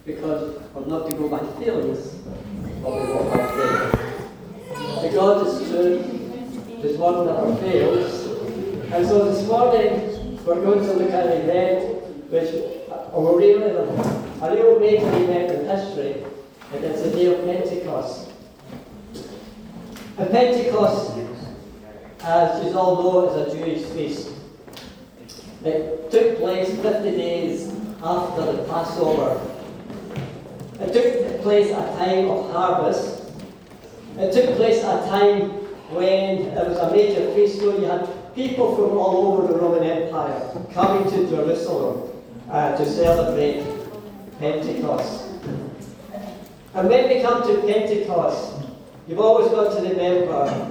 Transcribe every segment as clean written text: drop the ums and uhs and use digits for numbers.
because we're not to go by feelings, but we walk by faith. The God is true, His word never fails. And so this morning, we're going to look at an event which a real major event in history, and it's the day of Pentecost. And Pentecost, as you all know, is a Jewish feast. It took place 50 days after the Passover. It took place at a time of harvest. It took place at a time when it was a major feast, so you had people from all over the Roman Empire coming to Jerusalem to celebrate Pentecost. And when we come to Pentecost, you've always got to remember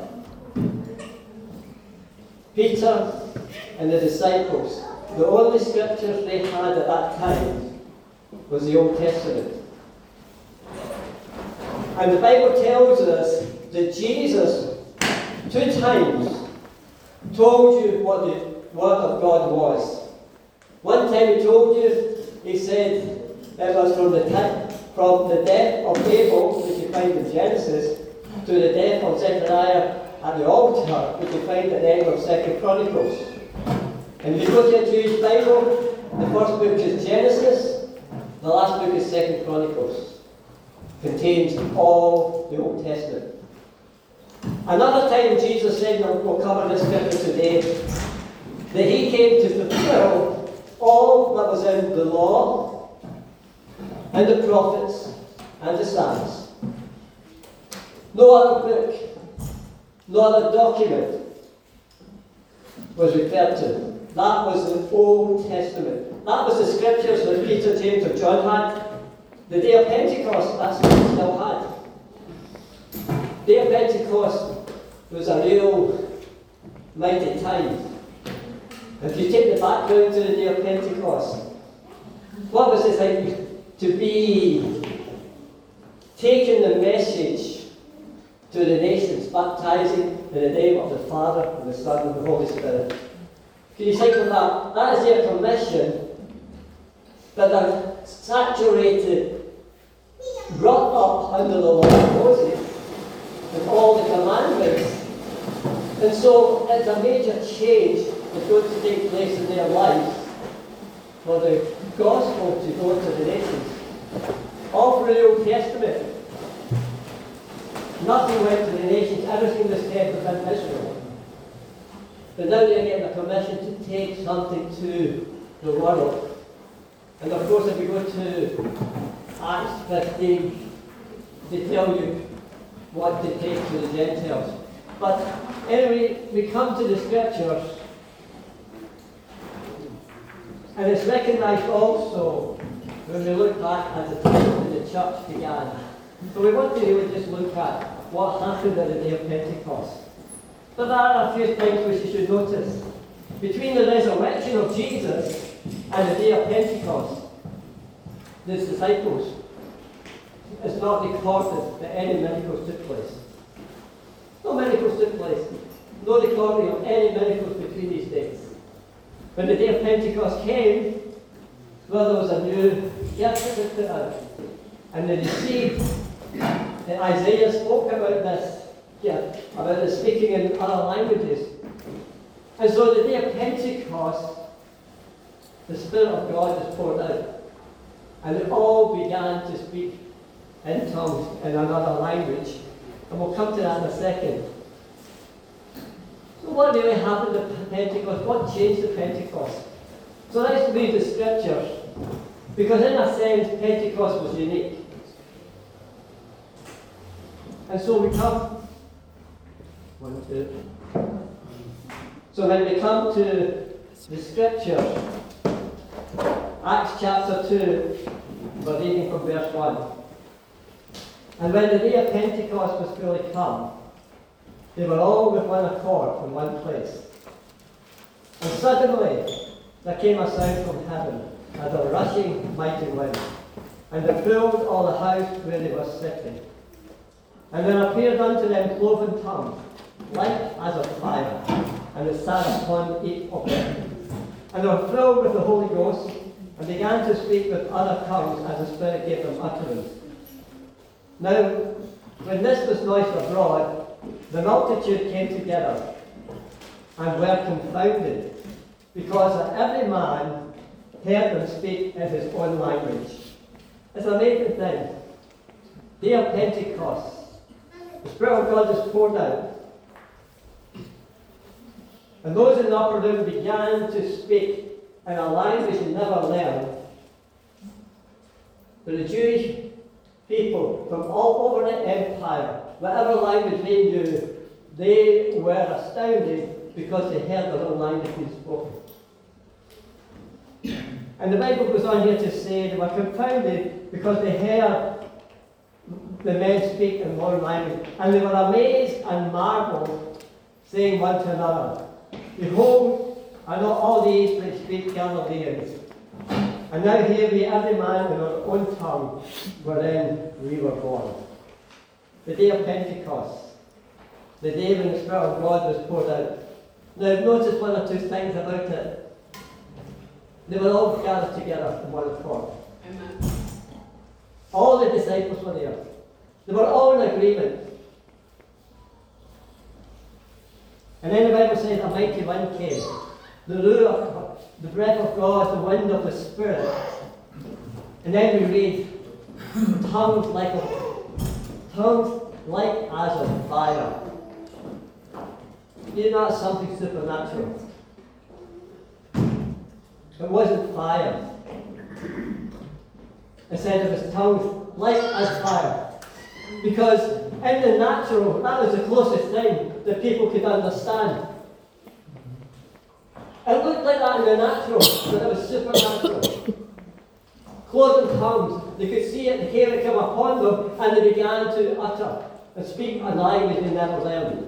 Peter and the disciples. The only scriptures they had at that time was the Old Testament. And the Bible tells us that Jesus 2 times told you what the Word of God was. One time he told you, he said it was from the death of Abel, which you find in Genesis, to the death of Zechariah at the altar, which you find at the end of 2 Chronicles. And if you go to a Jewish Bible, the first book is Genesis, the last book is 2 Chronicles. Contains all the Old Testament. Another time Jesus said, and we'll cover this scripture today, that he came to fulfill all that was in the law and the prophets and the Psalms. No other book, no other document was referred to. That was the Old Testament. That was the scriptures that Peter, James, and John had. The day of Pentecost, that's what we still had. The day of Pentecost was a real mighty time. If you take the background to the day of Pentecost, what was it like to be taking the message to the nations, baptizing in the name of the Father, and the Son, and the Holy Spirit? Can you think of that? That is their commission, that they're saturated, brought up under the law of Moses, and all the commandments. And so it's a major change that's going to take place in their lives for the gospel to go to the nations. All through the Old Testament, nothing went to the nations, everything was kept within Israel. But now they're getting a commission to take something to the world. And of course, if you go to Acts 15, they tell you what to take to the Gentiles. But anyway, we come to the scriptures, and it's recognized also when we look back at the time when the church began. So we want to really just look at what happened at the day of Pentecost. But there are a few things which you should notice. Between the resurrection of Jesus and the day of Pentecost, the disciples, it's not recorded that any miracles took place. No miracles took place. No recording of any miracles between these days. When the day of Pentecost came, well, there was a new gift that put out. And they received, and Isaiah spoke about this, about the speaking in other languages. And so the day of Pentecost, the Spirit of God is poured out. And they all began to speak in tongues in another language. And we'll come to that in a second. So what really happened at Pentecost? What changed at Pentecost? So let's read the scriptures. Because in a sense, Pentecost was unique. And so we come. 1, 2. So when we come to the scriptures, Acts chapter 2, we're reading from verse 1. And when the day of Pentecost was fully come, they were all with one accord in one place. And suddenly there came a sound from heaven, as a rushing mighty wind, and it filled all the house where they were sitting. And there appeared unto them cloven tongues, like as of fire, and it sat upon each of them. And they were filled with the Holy Ghost, and began to speak with other tongues as the Spirit gave them utterance. Now, when this was noised abroad, the multitude came together and were confounded, because every man heard them speak in his own language. It's an amazing thing. Day of Pentecost. The Spirit of God is poured out. And those in the upper room began to speak in a language they never learned. But the Jewish people from all over the empire, whatever language they knew, they were astounded because they heard their own language being spoken. And the Bible goes on here to say they were confounded because they heard the men speak in one language. And they were amazed and marveled, saying one to another, Behold, are not all these which speak Galileans? And now here we every man in our own tongue wherein we were born. The day of Pentecost, the day when the Spirit of God was poured out. Now notice one or two things about it. They were all gathered together in one accord. Amen. All the disciples were there. They were all in agreement. And then the Bible says a mighty wind came. The ruach, the breath of God, the wind of the Spirit. And then we read, tongues like as of fire. You know, that's something supernatural. It wasn't fire. It said it was tongues like as fire. Because in the natural, that was the closest thing that people could understand. It looked like that in the natural, but it was supernatural. Cloven tongues, they could see it, they hear it come upon them, and they began to utter and speak a language they never learned.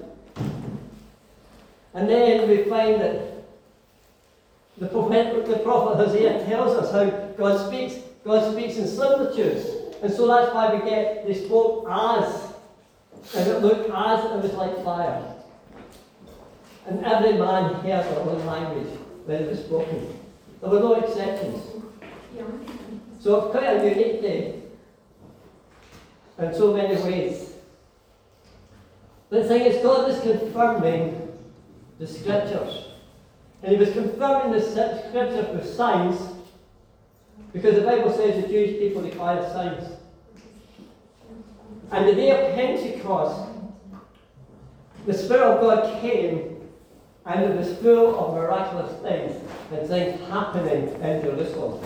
And then we find that the prophet Hosea tells us how God speaks in similitudes. And so that's why we get, they spoke as, and it looked as it was like fire. And every man heard their own language when it was spoken. There were no exceptions. So it's quite a unique day in so many ways. But the thing is, God is confirming the Scriptures. And He was confirming the Scriptures with signs, because the Bible says the Jewish people require signs. And the day of Pentecost, the Spirit of God came, and it was full of miraculous things and things happening in Jerusalem.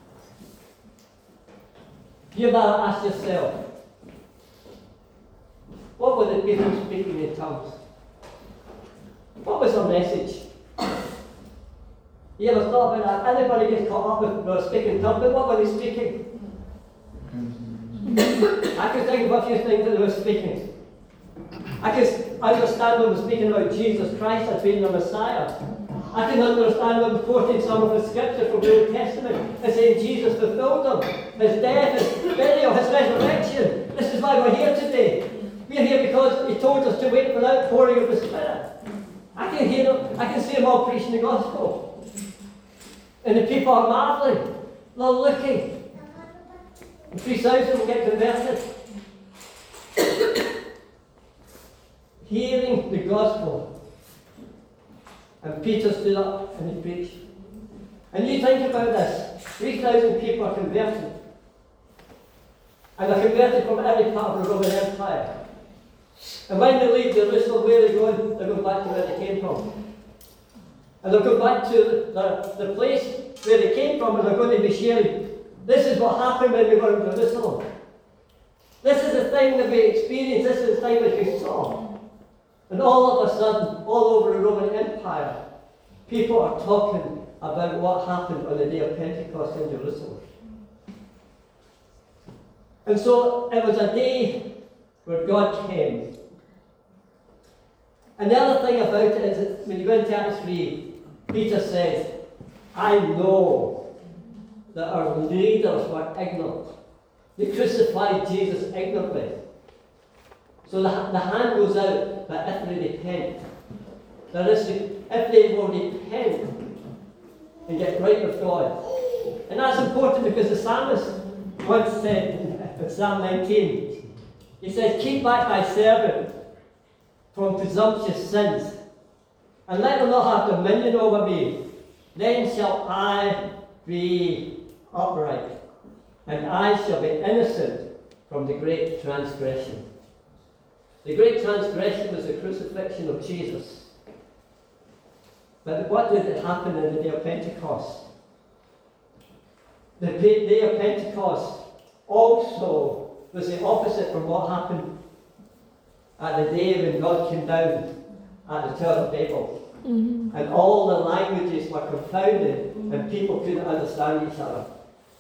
You ever ask yourself, what were the people speaking in tongues? What was their message? You ever thought about that? Anybody gets caught up with speaking in tongues, but what were they speaking? I can think of a few things that they were speaking. I can understand them speaking about Jesus Christ as being the Messiah. I can understand them quoting some of the scriptures from the Old Testament and saying Jesus fulfilled them. His death, His burial, His resurrection. This is why we're here today. We're here because He told us to wait for the outpouring of the Spirit. I can hear them, I can see them all preaching the gospel. And the people are marveling. They're looking. And 3,000 will get converted. Hearing the gospel. And Peter stood up and he preached. And you think about this. 3,000 people are converted. And they're converted from every part of the Roman Empire. And when they leave Jerusalem, where are they going? They're going back to where they came from. And they'll go back to the place where they came from, and they're going to be sharing. This is what happened when we were in Jerusalem. This is the thing that we experienced. This is the thing that we saw. And all of a sudden, all over the Roman Empire, people are talking about what happened on the day of Pentecost in Jerusalem. And so it was a day where God came. And the other thing about it is that when you go into Acts 3, Peter says, I know that our leaders were ignorant. They crucified Jesus ignorantly. So the hand goes out that if they repent, that is, if they will repent and get right with God, And that's important because the psalmist once said in Psalm 19, he says, keep back thy servant from presumptuous sins, and let them not have dominion over me. Then shall I be upright, and I shall be innocent from the great transgression. The great transgression was the crucifixion of Jesus. But what did happen in the day of Pentecost? The day of Pentecost also was the opposite from what happened at the day when God came down at the Tower of Babel. Mm-hmm. And all the languages were confounded and people couldn't understand each other.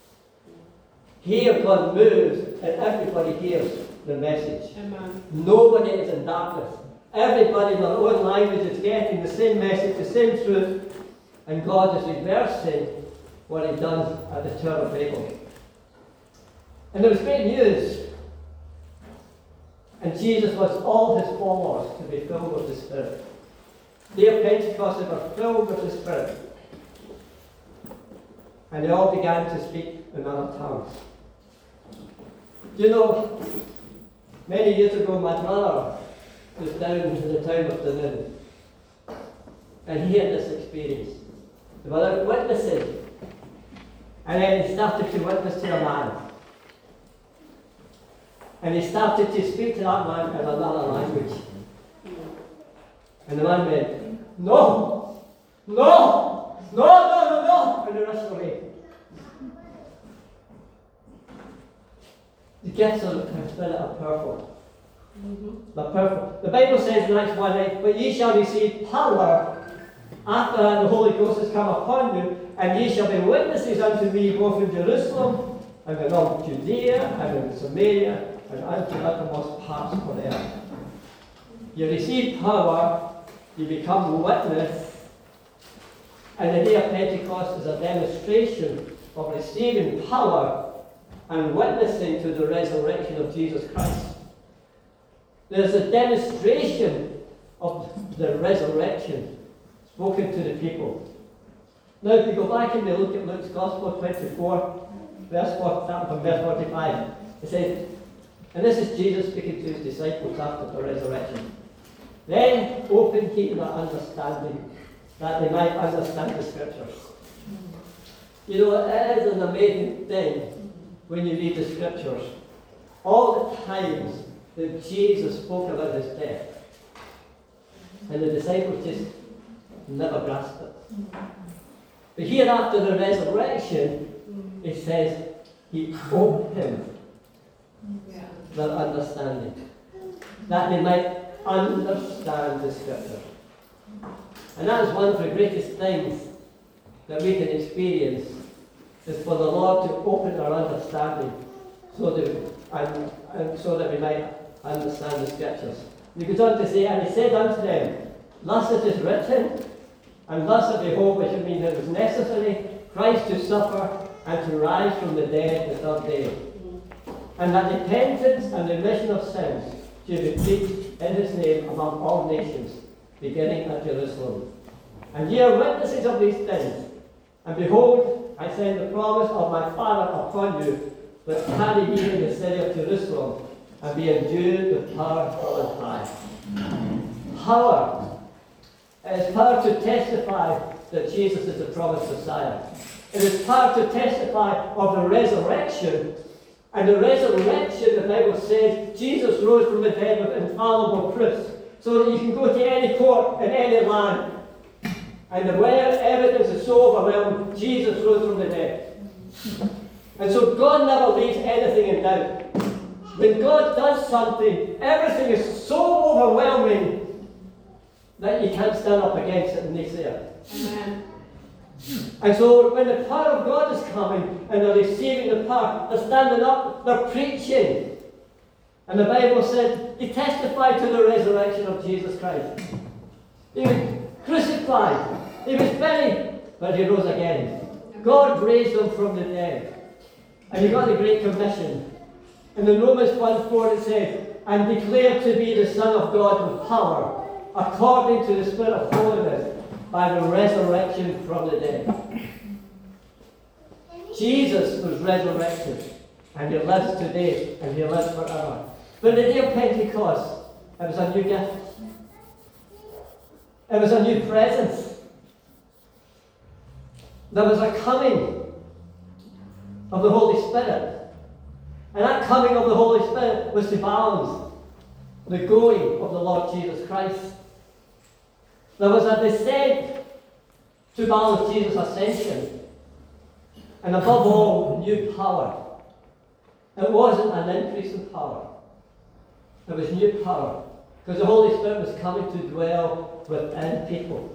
Here God moves and everybody hears the message. Amen. Nobody is in darkness. Everybody in their own language is getting the same message, the same truth, and God is reversing what He done at the Tower of Babel. And there was great news. And Jesus wants all His followers to be filled with the Spirit. The day of Pentecost, they were filled with the Spirit. And they all began to speak in other tongues. You know, many years ago, my brother was down in the town of Dunoon. And he had this experience. They were out witnessing. And then he started to witness to a man. And he started to speak to that man in another language. And the man went, no, no, no, no, no, no, and he rushed away. The gifts of the Spirit are powerful. They're powerful. The Bible says in Acts 1:8, but ye shall receive power after that the Holy Ghost has come upon you, and ye shall be witnesses unto me both in Jerusalem, and in all Judea, and in Samaria, and unto the uttermost parts of the earth. You receive power, you become a witness, and the day of Pentecost is a demonstration of receiving power and witnessing to the resurrection of Jesus Christ. There's a demonstration of the resurrection spoken to the people. Now, if you go back and you look at Luke's Gospel 24, verse 45, it says, and this is Jesus speaking to his disciples after the resurrection. Then opened he their understanding, that they might understand the Scriptures. You know, it is an amazing thing when you read the Scriptures. All the times that Jesus spoke about his death, and the disciples just never grasped it. But here after the resurrection, it says he opened their understanding, that they might understand the Scripture. And that is one of the greatest things that we can experience, is for the Lord to open our understanding so that we might understand the Scriptures. He goes on to say, and he said unto them, thus it is written, and thus it behold, which means it was necessary Christ to suffer and to rise from the dead the third day, and that repentance and remission of sins should be preached in his name among all nations, beginning at Jerusalem. And ye are witnesses of these things. And behold, I send the promise of my Father upon you, but tarry ye in the city of Jerusalem, and be endued with power from on high. Power. It is power to testify that Jesus is the promised Messiah. It is power to testify of the resurrection. And the resurrection, the Bible says, Jesus rose from the dead with infallible proofs, so that you can go to any court in any land, and the evidence is so overwhelming, Jesus rose from the dead. And so God never leaves anything in doubt. When God does something, everything is so overwhelming that you can't stand up against it and they say it. Amen. And so when the power of God is coming and they're receiving the power, they're standing up, they're preaching. And the Bible said he testified to the resurrection of Jesus Christ. He was crucified, he was buried, but he rose again. God raised him from the dead. And he got the Great Commission. In the Romans 1:4 it says, and declared to be the Son of God with power, according to the Spirit of holiness, by the resurrection from the dead. Jesus was resurrected, and he lives today, and he lives forever. But the day of Pentecost, it was a new gift. It was a new presence. There was a coming of the Holy Spirit. And that coming of the Holy Spirit was to balance the going of the Lord Jesus Christ. There was a descent to balance Jesus' ascension. And above all, new power. It wasn't an increase in power. It was new power. Because the Holy Spirit was coming to dwell within people.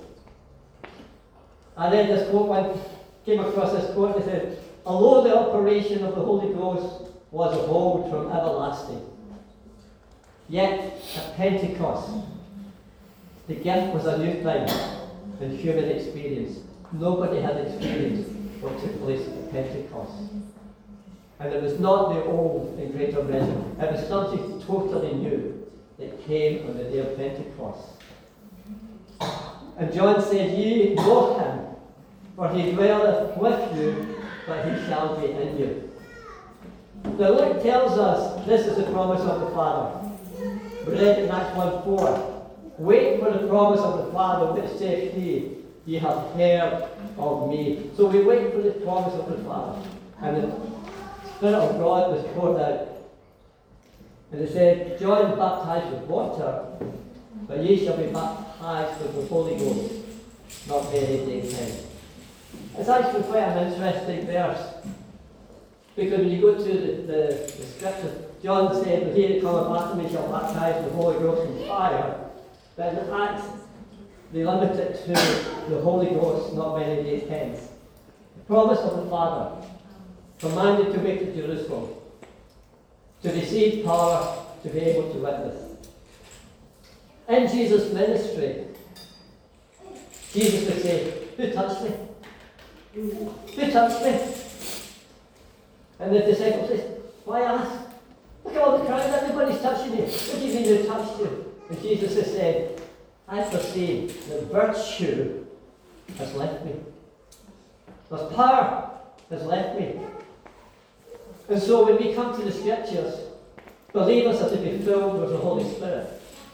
I read this quote, came across this quote, it said, although the operation of the Holy Ghost was of old from everlasting, yet at Pentecost, the gift was a new thing in human experience. Nobody had experienced what took place at Pentecost. And it was not the old in greater measure. It was something totally new that came on the day of Pentecost. And John said, ye know him, for he dwelleth with you, but he shall be in you. Now Luke tells us this is the promise of the Father. We read in Acts 1:4. Wait for the promise of the Father, which saith he, ye have heard of me. So we wait for the promise of the Father. And the Spirit of God was poured out. And it said, John baptized with water, but ye shall be baptized with the Holy Ghost, not many days hence. It's actually quite an interesting verse. Because when you go to the scripture, John said, he that cometh after me shall baptize with the Holy Ghost and fire. But in Acts, they limit it to the Holy Ghost not many days hence. The promise of the Father, commanded to wait at Jerusalem, to receive power, to be able to witness. In Jesus' ministry, Jesus would say, who touched me? Who touched me? And the disciples said, why ask? Look at all the crowd, everybody's touching you. What do you mean they touched you? And Jesus has said, I perceive that virtue has left me. There's power has left me. And so when we come to the scriptures, believers are to be filled with the Holy Spirit.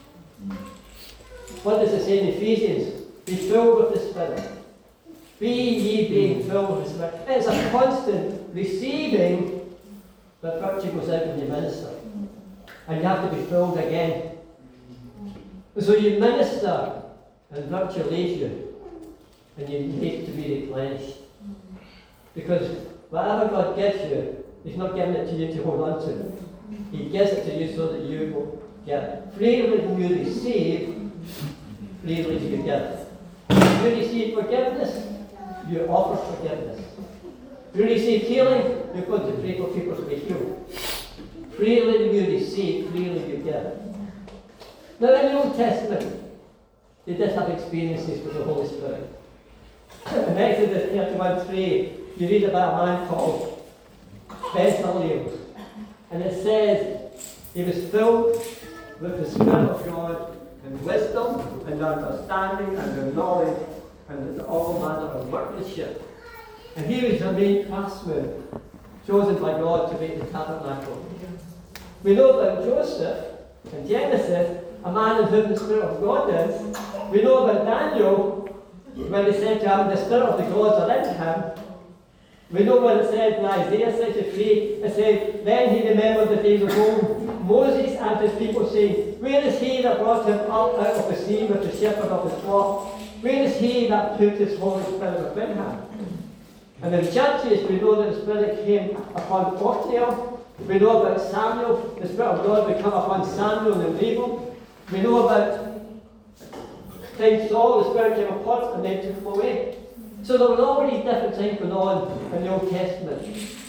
What does it say in Ephesians? Be filled with the Spirit. Be ye being filled with the Spirit. It's a constant receiving, but virtue goes out when you minister. And you have to be filled again. And so you minister, and virtue leaves you, and you need to be replenished. Because whatever God gives you, He's not giving it to you to hold on to. He gives it to you so that you will get it. Freely you receive, freely you give. You receive forgiveness, you offer forgiveness. You receive healing, you're going to pray for people to be healed. Freely you receive, freely you give. Now in the Old Testament, they did have experiences with the Holy Spirit. In Exodus 31:3, you read about a man called Bezalel. And it says, he was filled with the Spirit of God and wisdom and understanding and the knowledge and all manner of workmanship. And he was the main craftsman chosen by God to make the tabernacle. We know about Joseph in Genesis, a man in whom the Spirit of God is. We know about Daniel, when they said to him, the Spirit of the gods are in him. We know what it said in Isaiah 63, it said, then he remembered the days of old, Moses and his people saying, where is he that brought him up out of the sea with the shepherd of his flock? Where is he that put his Holy Spirit within him? And in Judges, we know that the Spirit came upon Othniel. We know about Samuel, the Spirit of God would come upon Samuel and Levi. We know about King Saul, the Spirit came upon him and then took him away. So there were all these different things going on in the Old Testament.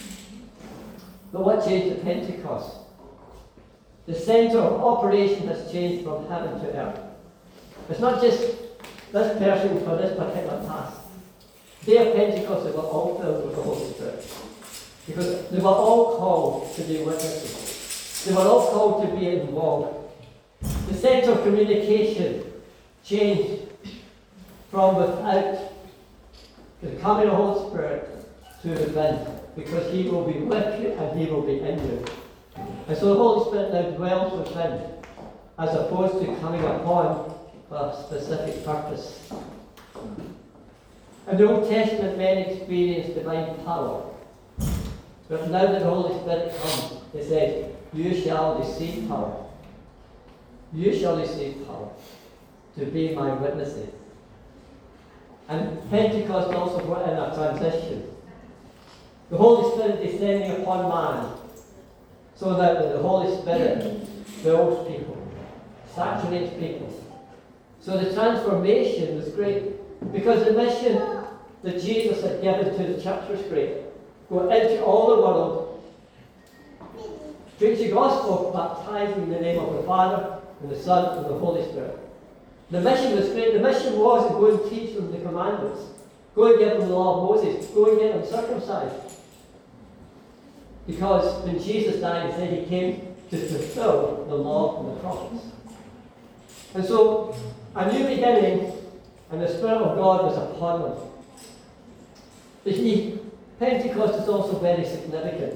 But what changed at Pentecost? The centre of operation has changed from heaven to earth. It's not just this person for this particular task. The day of Pentecost, they were all filled with the Holy Spirit. Because they were all called to be witnesses. They were all called to be involved. The centre of communication changed from without the coming of the Holy Spirit to within. because he will be with you and he will be in you. And so the Holy Spirit now dwells within, as opposed to coming upon for a specific purpose. In the Old Testament, men experienced divine power. But now that the Holy Spirit comes, it says, you shall receive power. You shall receive power to be my witnesses. And Pentecost also brought in a transition. The Holy Spirit descending upon man, so that the Holy Spirit fills people, saturates people. So the transformation was great, because the mission that Jesus had given to the church was great. Go into all the world, preach the gospel, baptizing in the name of the Father, and the Son, and the Holy Spirit. The mission was great. The mission was to go and teach them the commandments. Go and give them the law of Moses. Go and get them circumcised. Because when Jesus died, he said he came to fulfill the law and the prophets. And so, a new beginning, and the Spirit of God was upon them. But Pentecost is also very significant.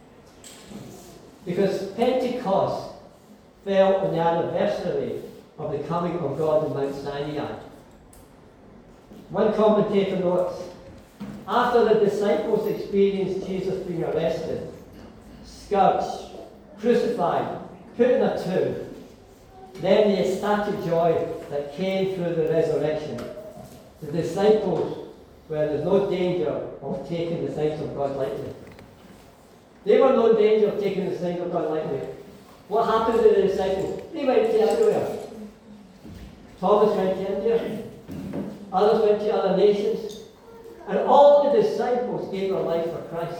Because Pentecost fell on the anniversary of the coming of God in Mount Sinai. One commentator notes, after the disciples experienced Jesus being arrested, scourged, crucified, put in a tomb, then the ecstatic joy that came through the resurrection, the disciples were in no danger of taking the signs of God lightly. They were no danger of taking the signs of God lightly. What happened to the disciples? They went to everywhere. Thomas went to India. Others went to other nations. And all the disciples gave their life for Christ.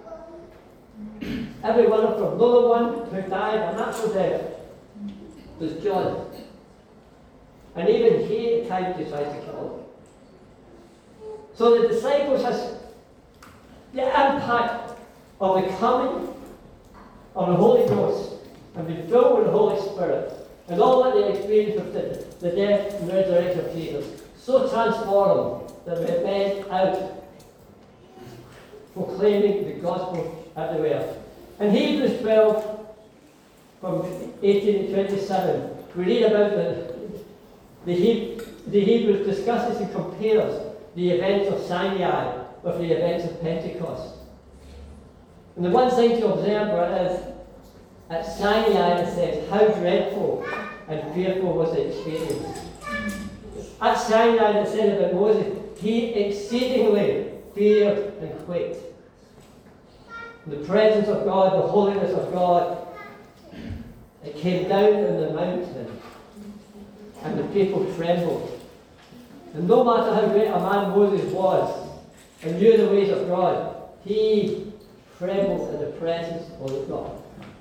Every one of them. No one who died a natural death was John. And even he at times decides to kill him. So the disciples has the impact of the coming of the Holy Ghost and being filled with the Holy Spirit and all that they experienced with the death and resurrection of Jesus so transformed them that they went out proclaiming the gospel everywhere. In Hebrews 12, from 18 to 27, we read about the Hebrews discusses and compares the events of Sinai with the events of Pentecost. And the one thing to observe is at Sinai it says, how dreadful and fearful was the experience. At Sinai it said about Moses, he exceedingly feared and quaked. The presence of God, the holiness of God, it came down on the mountain and the people trembled. And no matter how great a man Moses was and knew the ways of God, he trembled in the presence of God.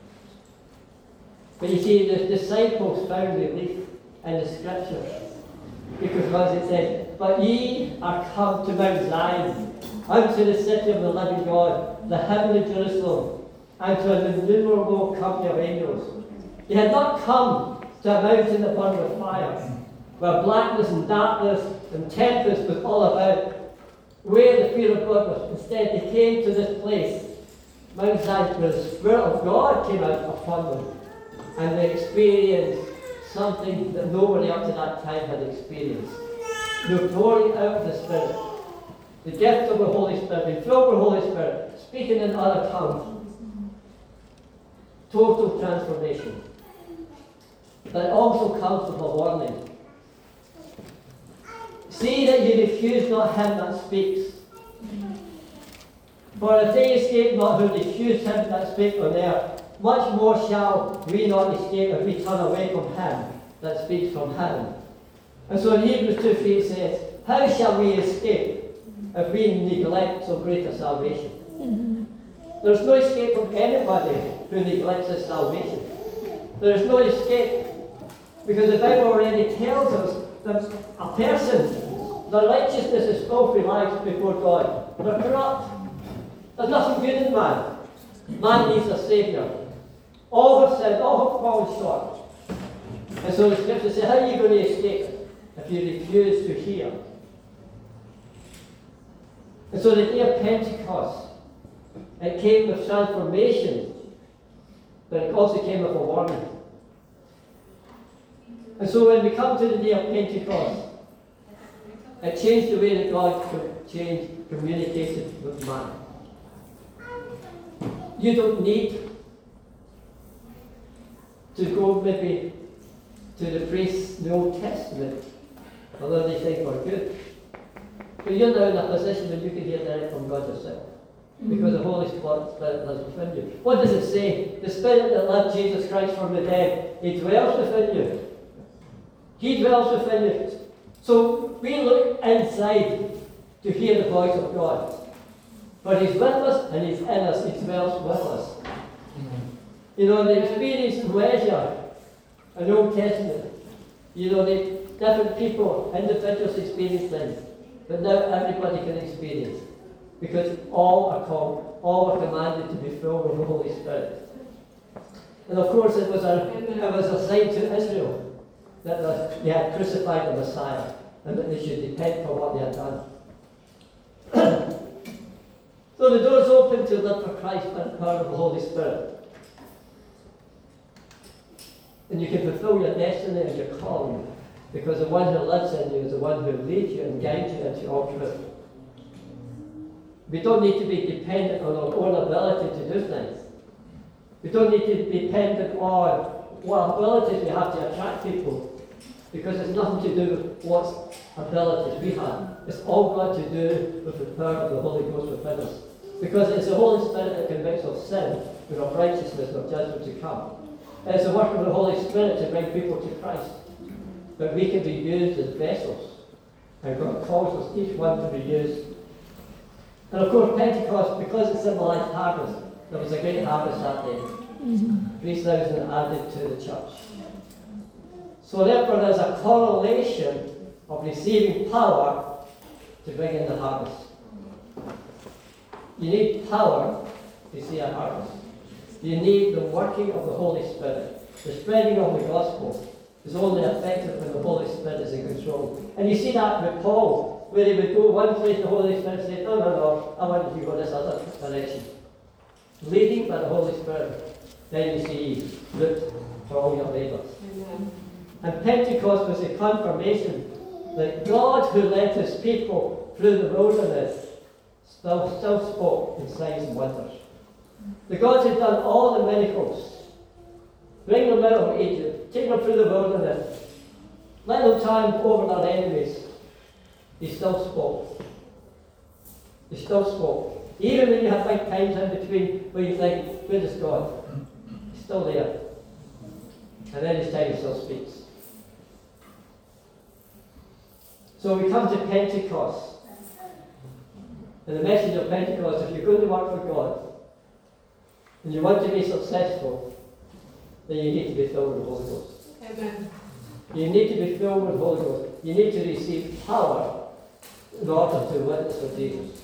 But you see, the disciples found relief in the scriptures. Because it says, but ye are come to Mount Zion, unto the city of the living God, the heavenly Jerusalem, and to an innumerable company of angels. Ye had not come to a mountain that burned with fire, where blackness and darkness and tempest was all about, where the fear of God was. Instead, they came to this place, Mount Zion, where the Spirit of God came out upon them, and they experienced something that nobody up to that time had experienced. The pouring out of the Spirit, the gift of the Holy Spirit, being filled with the Holy Spirit, speaking in other tongues. Total transformation. But it also comes with a warning. See that you refuse not him that speaks. For if they escape not who refuse him that spake on earth, much more shall we not escape if we turn away from him that speaks from heaven. And so in Hebrews 2:3 it says, how shall we escape if we neglect so great a salvation? There's no escape from anybody who neglects this salvation. There is no escape, because the Bible already tells us that a person, their righteousness is filthy lives before God. They're corrupt. There's nothing good in man. Man needs a Saviour. All have sinned, all have fallen short. And so the scripture says, how are you going to escape if you refuse to hear? And so the day of Pentecost It came with transformation, but it also came with a warning. And so when we come to the day of Pentecost, it changed the way that God communicated with man. You don't need to go maybe to the priests in the Old Testament, although they think we're good. But you're now in a position where you can hear direct from God yourself, because the Holy Spirit lives within you. What does it say? The Spirit that led Jesus Christ from the dead, He dwells within you. He dwells within you. So we look inside to hear the voice of God. But He's with us and He's in us. He dwells with us. You know, the experience of leisure in the Old Testament, you know, the different people, individuals experience things. But now everybody can experience. Because all are called, all are commanded to be filled with the Holy Spirit. And of course it was a sign to Israel that they had crucified the Messiah and that they should repent for what they had done. So the door's open to live for Christ by the power of the Holy Spirit. And you can fulfill your destiny and your calling, because the one who lives in you is the one who leads you and guides you into all truth. We don't need to be dependent on our own ability to do things. We don't need to be dependent on what abilities we have to attract people, because it's nothing to do with what abilities we have. It's all got to do with the power of the Holy Ghost within us. Because it's the Holy Spirit that convicts of sin, and of righteousness, and of judgment to come. And it's the work of the Holy Spirit to bring people to Christ. But we can be used as vessels. And God calls us, each one, to be used. And of course, Pentecost, because it symbolized harvest, there was a great harvest that day. 3,000 added to the church. So therefore, there's a correlation of receiving power to bring in the harvest. You need power to see a harvest. You need the working of the Holy Spirit. The spreading of the gospel is only effective when the Holy Spirit is in control. And you see that with Paul, where he would go one place, the Holy Spirit said, no, I want you to go this other direction. Leading by the Holy Spirit. Then you see fruit for all your labours. And Pentecost was a confirmation that God, who led His people through the wilderness, still spoke in signs and wonders. The God had done all the miracles, bring them out of Egypt, take them through the wilderness, let them triumph over their enemies. He still spoke. He still spoke. Even when you have big times in between where you think, where is God? He's still there. And then His time He still speaks. So we come to Pentecost. And the message of Pentecost, if you're going to work for God, and you want to be successful, then you need to be filled with the Holy Ghost. Amen. You need to be filled with the Holy Ghost. You need to receive power in order to witness for Jesus.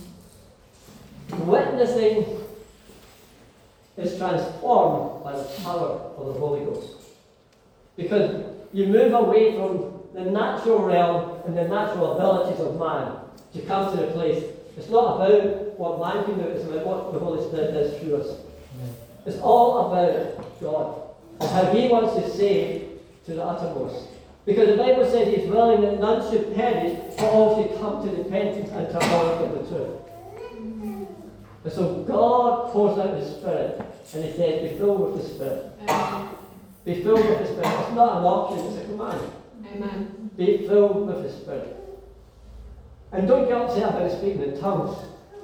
Witnessing is transformed by the power of the Holy Ghost. Because you move away from the natural realm and the natural abilities of man to come to the place. It's not about what man can do, it's about what the Holy Spirit does through us. It's all about God and how He wants to save to the uttermost. Because the Bible says He's willing that none should perish, but all should come to repentance and to knowledge of the truth. And so God pours out His Spirit, and He says, be filled with the Spirit. Be filled with the Spirit. It's not an option, it's a command. Amen. Be filled with the Spirit. And don't get upset about speaking in tongues.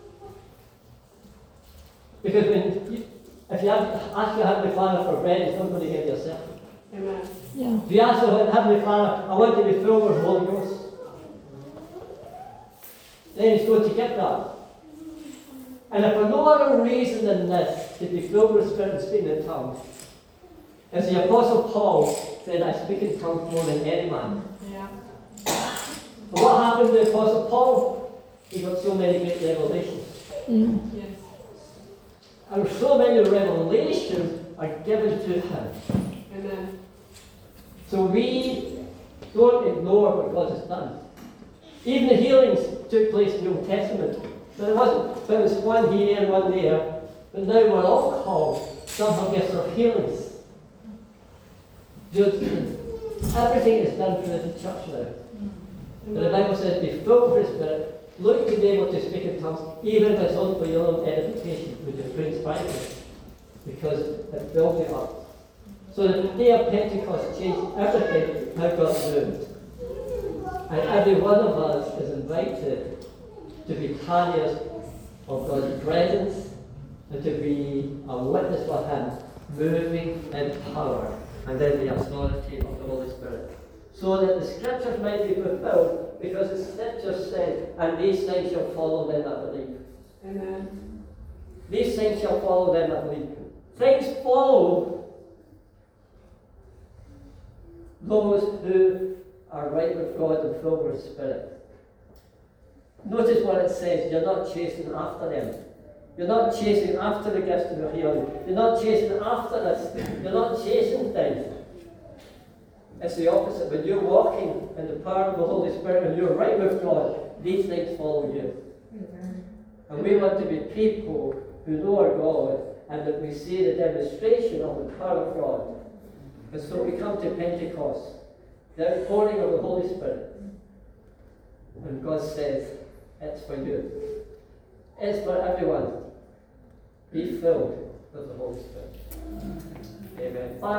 Because if you ask your Heavenly Father for bread, He's not going to give you a serpent. Amen. Yeah. If you ask your Heavenly Father, I want to be filled with the Holy Ghost, then He's going to get that. And if for no other reason than this, to be filled with the Spirit and speaking in tongues, as the Apostle Paul said, I speak in tongues more than any man. Yeah. And what happened to the Apostle Paul? He got so many great revelations. Yes. And so many revelations are given to him. Amen. So we don't ignore what God has done. Even the healings took place in the Old Testament. There was one here and one there, but now we're all called. Some have gifts of healings. Everything is done through the church now. And the Bible says, be filled with the Spirit, look to be able to speak in tongues, even if it's only for your own edification, which is brings Bible, because it builds you up. So the day of Pentecost changed everything, how God moved. And every one of us is invited to be carriers of God's presence and to be a witness for Him, moving in power and in the authority of the Holy Spirit. So that the scriptures might be fulfilled, because the scriptures said, and these things shall follow them that believe. Amen. These things shall follow them that believe. Things follow those who are right with God and filled with the Spirit. Notice what it says, you're not chasing after them. You're not chasing after the gifts of healing. You're not chasing after this. You're not chasing things. It's the opposite. When you're walking in the power of the Holy Spirit and you're right with God, these things follow you. And we want to be people who know our God and that we see the demonstration of the power of God. And so we come to Pentecost, the outpouring of the Holy Spirit. And God says, it's for you. It's for everyone. Be filled with the Holy Spirit. Amen.